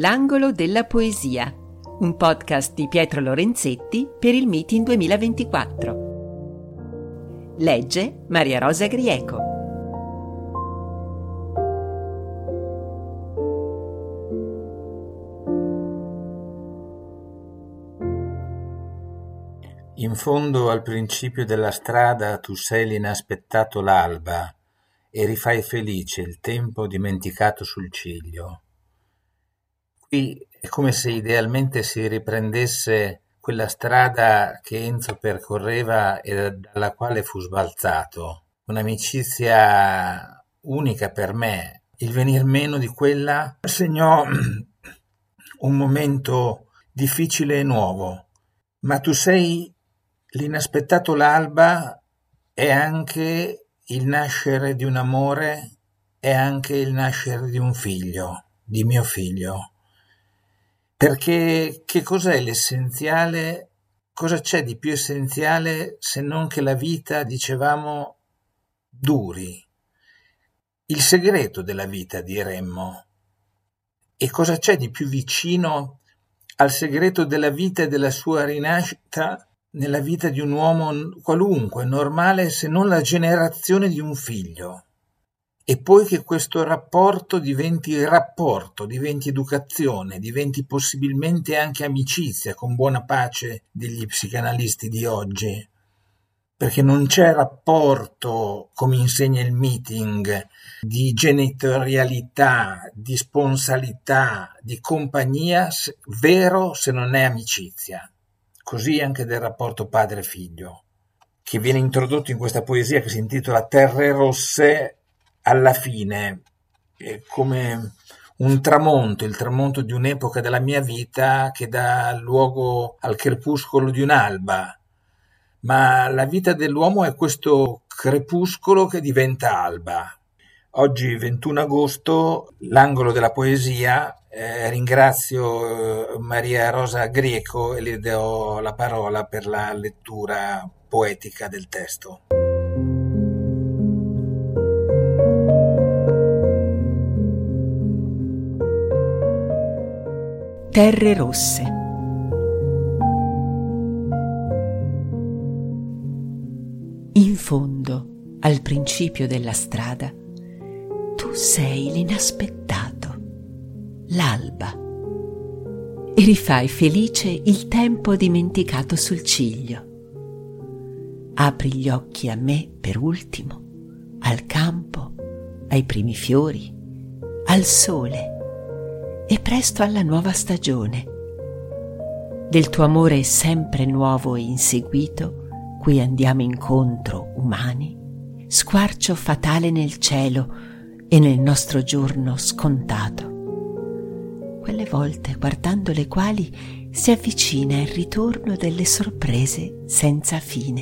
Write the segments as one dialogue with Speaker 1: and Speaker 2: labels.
Speaker 1: L'angolo della poesia, un podcast di Pietro Lorenzetti per il Meeting 2024. Legge Maria Rosa Grieco.
Speaker 2: In fondo al principio della strada tu sei l'inaspettato l'alba e rifai felice il tempo dimenticato sul ciglio. Qui è come se idealmente si riprendesse quella strada che Enzo percorreva e dalla quale fu sbalzato. Un'amicizia unica per me. Il venir meno di quella segnò un momento difficile e nuovo. Ma tu sei l'inaspettato l'alba, è anche il nascere di un amore, è anche il nascere di un figlio, di mio figlio. Perché che cos'è l'essenziale? Cosa c'è di più essenziale se non che la vita, dicevamo, duri? Il segreto della vita, diremmo. E cosa c'è di più vicino al segreto della vita e della sua rinascita nella vita di un uomo qualunque, normale, se non la generazione di un figlio? E poi che questo rapporto, diventi educazione, diventi possibilmente anche amicizia, con buona pace degli psicanalisti di oggi. Perché non c'è rapporto, come insegna il meeting, di genitorialità, di sponsalità, di compagnia, vero se non è amicizia. Così anche del rapporto padre-figlio, che viene introdotto in questa poesia che si intitola Terre rosse. Alla fine è come un tramonto, il tramonto di un'epoca della mia vita che dà luogo al crepuscolo di un'alba, ma la vita dell'uomo è questo crepuscolo che diventa alba. Oggi 21 agosto, l'angolo della poesia, ringrazio Maria Rosa Grieco e le do la parola per la lettura poetica del testo.
Speaker 1: Terre rosse. In fondo, al principio della strada, tu sei l'inaspettato, l'alba, e rifai felice il tempo dimenticato sul ciglio. Apri gli occhi a me per ultimo, al campo, ai primi fiori, al sole, e presto alla nuova stagione. Del tuo amore sempre nuovo e inseguito, cui andiamo incontro umani, squarcio fatale nel cielo e nel nostro giorno scontato. Quelle volte guardando le quali si avvicina il ritorno delle sorprese senza fine.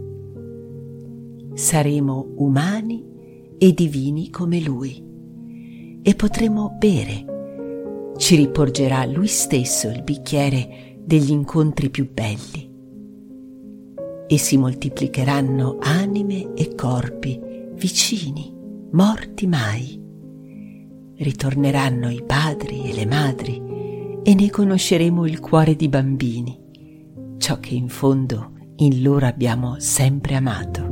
Speaker 1: Saremo umani e divini come Lui e potremo bere. Ci riporgerà Lui stesso il bicchiere degli incontri più belli e si moltiplicheranno anime e corpi vicini, morti mai. Ritorneranno i padri e le madri e ne conosceremo il cuore di bambini, ciò che in fondo in loro abbiamo sempre amato.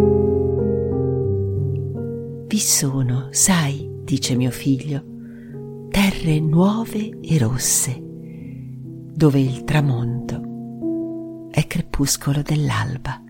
Speaker 1: Vi sono, sai, dice mio figlio, terre nuove e rosse, dove il tramonto è crepuscolo dell'alba.